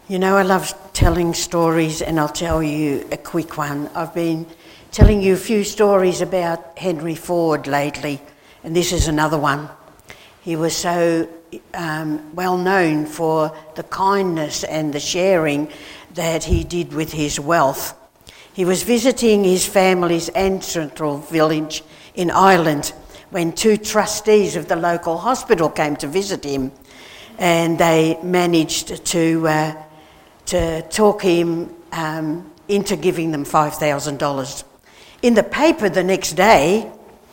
You know, I love telling stories, and I'll tell you a quick one. I've been telling you a few stories about Henry Ford lately, and this is another one. He was so well known for the kindness and the sharing that he did with his wealth. He was visiting his family's ancestral village in Ireland when two trustees of the local hospital came to visit him, and they managed to talk him into giving them $5,000. In the paper the next day,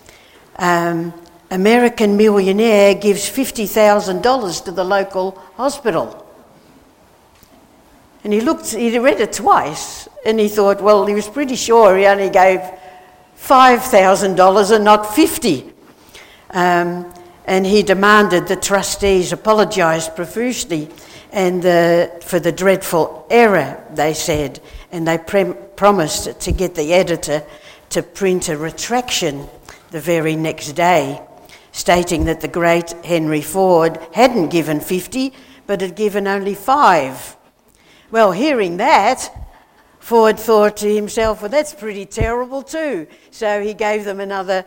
American millionaire gives $50,000 to the local hospital. And he read it twice, and he thought, well, he was pretty sure he only gave $5,000 and not $50,000. And he demanded the trustees apologise profusely for the dreadful error, they said, and they promised to get the editor to print a retraction the very next day, stating that the great Henry Ford hadn't given 50, but had given only 5. Well, hearing that, Ford thought to himself, well, that's pretty terrible too. So he gave them another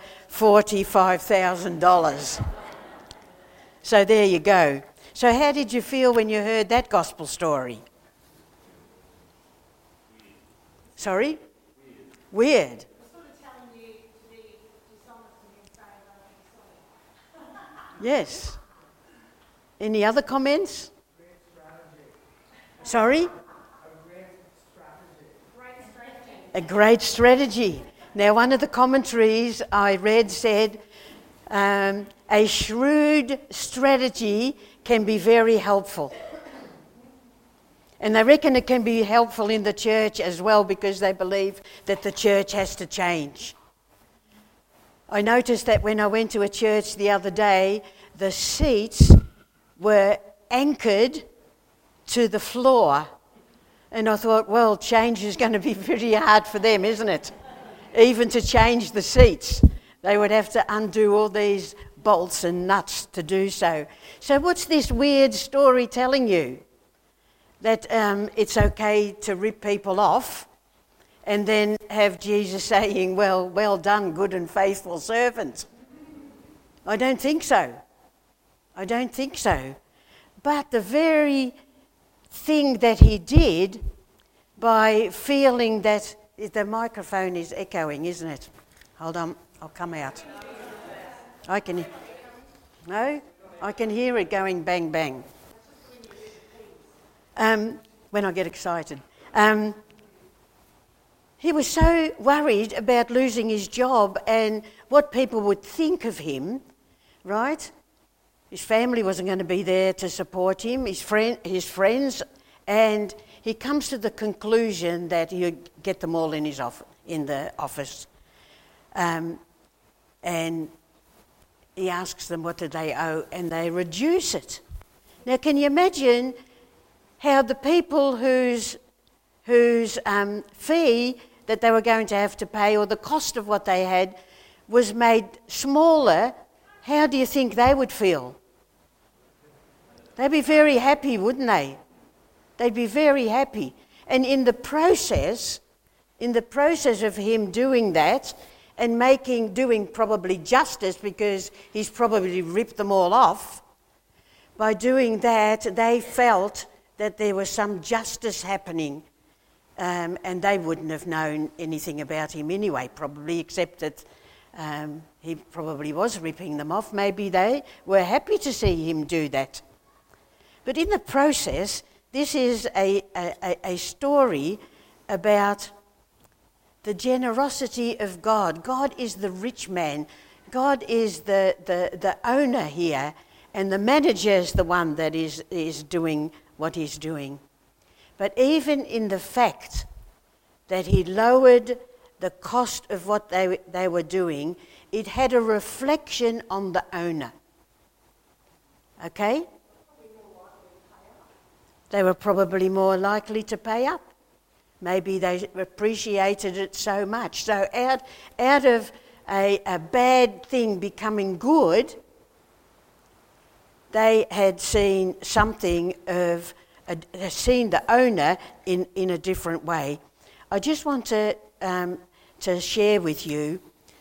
$45,000. So there you go. So how did you feel when you heard that gospel story? Sorry? Weird. Sort of telling you to be dishonest and say, Yes. Any other comments? Sorry? A great strategy. Now, one of the commentaries I read said, a shrewd strategy can be very helpful. And they reckon it can be helpful in the church as well, because they believe that the church has to change. I noticed that when I went to a church the other day, the seats were anchored to the floor. And I thought, well, change is going to be very hard for them, isn't it? Even to change the seats. They would have to undo all these bolts and nuts to do so. So what's this weird story telling you? That it's okay to rip people off and then have Jesus saying, well done, good and faithful servant. I don't think so. I don't think so. But the very thing that he did, by feeling that the microphone is echoing, isn't it? Hold on, I'll come out. I can hear it going bang bang. When I get excited. He was so worried about losing his job and what people would think of him, right? His family wasn't going to be there to support him, his friends, and he comes to the conclusion that he'll get them all in the office. And he asks them what do they owe, and they reduce it. Now, can you imagine how the people whose fee that they were going to have to pay, or the cost of what they had, was made smaller? How do you think they would feel? They'd be very happy, wouldn't they? They'd be very happy. And in the process of him doing that and doing probably justice, because he's probably ripped them all off, by doing that, they felt that there was some justice happening, and they wouldn't have known anything about him anyway, probably, except that he probably was ripping them off. Maybe they were happy to see him do that. But in the process, this is a story about the generosity of God. God is the rich man. God is the owner here, and the manager is the one that is doing what he's doing. But even in the fact that he lowered the cost of what they were doing, it had a reflection on the owner. Okay? They were probably more likely to pay up. Maybe they appreciated it so much. So out of a bad thing becoming good, they had seen something of seen the owner in a different way. I just want to share with you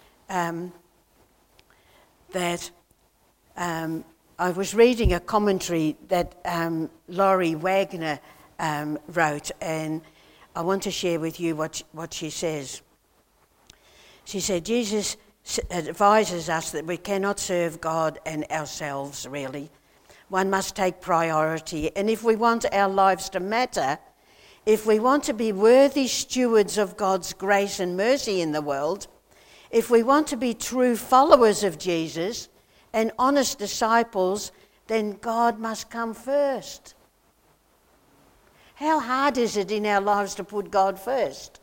that I was reading a commentary that Laurie Wagner wrote, and I want to share with you what she says. She said, Jesus advises us that we cannot serve God and ourselves, really. One must take priority. And if we want our lives to matter, if we want to be worthy stewards of God's grace and mercy in the world, if we want to be true followers of Jesus and honest disciples, then God must come first. How hard is it in our lives to put God first?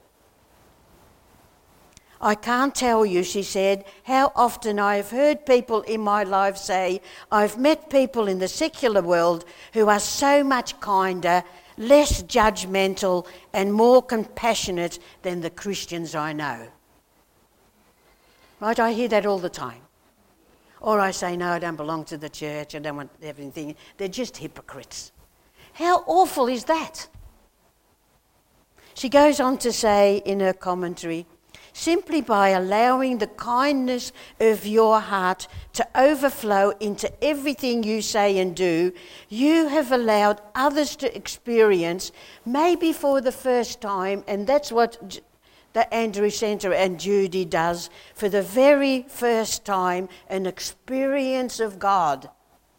I can't tell you, she said, how often I have heard people in my life say, I've met people in the secular world who are so much kinder, less judgmental and more compassionate than the Christians I know. Right, I hear that all the time. Or I say, no, I don't belong to the church, I don't want everything. They're just hypocrites. How awful is that? She goes on to say in her commentary, simply by allowing the kindness of your heart to overflow into everything you say and do, you have allowed others to experience, maybe for the first time, and that's what the Andrew Centre and Judy does, for the very first time, an experience of God.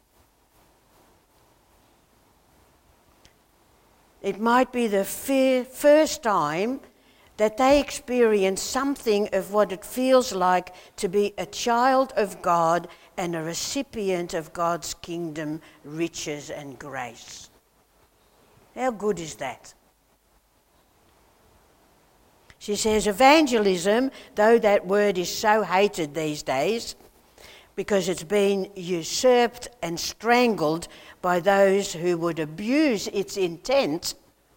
It might be the first time that they experience something of what it feels like to be a child of God and a recipient of God's kingdom, riches and grace. How good is that? She says evangelism, though that word is so hated these days because it's been usurped and strangled by those who would abuse its intent,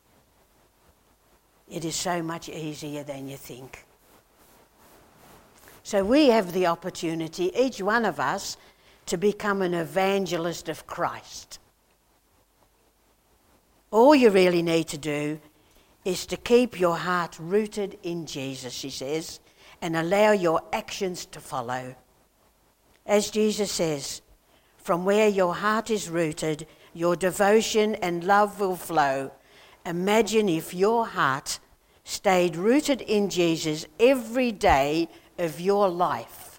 it is so much easier than you think. So we have the opportunity, each one of us, to become an evangelist of Christ. All you really need to do is to keep your heart rooted in Jesus, she says, and allow your actions to follow. As Jesus says, from where your heart is rooted, your devotion and love will flow. Imagine if your heart stayed rooted in Jesus every day of your life.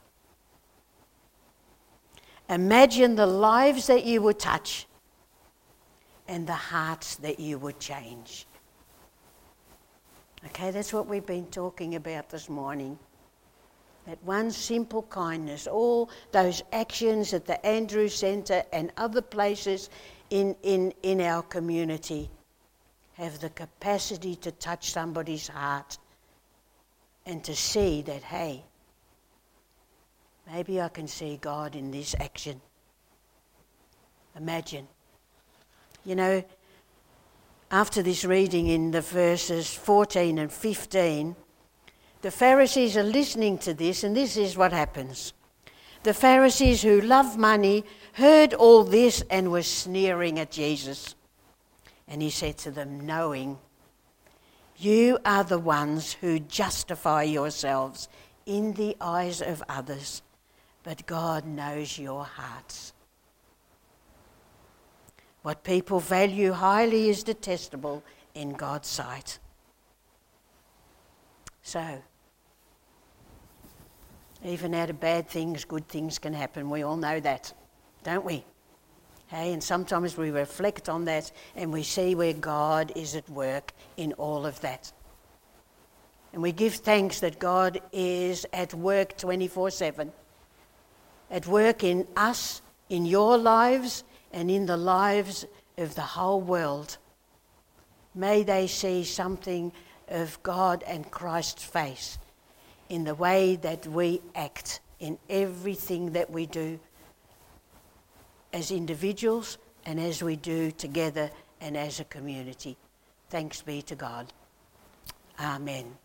Imagine the lives that you would touch and the hearts that you would change. Okay, that's what we've been talking about this morning. That one simple kindness, all those actions at the Andrew Centre and other places in our community have the capacity to touch somebody's heart and to see that, hey, maybe I can see God in this action. Imagine. You know, after this reading in the verses 14 and 15, the Pharisees are listening to this, and this is what happens. The Pharisees who love money heard all this and were sneering at Jesus. And he said to them, knowing, you are the ones who justify yourselves in the eyes of others, but God knows your hearts. What people value highly is detestable in God's sight. So, even out of bad things, good things can happen. We all know that, don't we? Hey, and sometimes we reflect on that and we see where God is at work in all of that. And we give thanks that God is at work 24/7. At work in us, in your lives, and in the lives of the whole world. May they see something of God and Christ's face in the way that we act, in everything that we do as individuals and as we do together and as a community. Thanks be to God. Amen.